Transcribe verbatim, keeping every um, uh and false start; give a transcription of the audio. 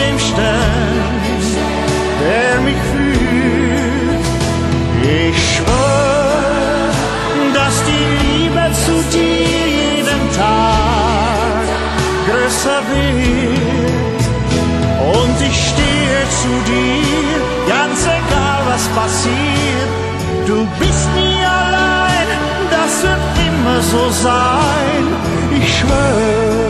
dem Stern, der mich führt. Ich schwör, dass die Liebe zu dir jeden Tag größer wird. Und ich stehe zu dir, ganz egal was passiert. Du bist nie allein, das wird immer so sein. Ich schwör.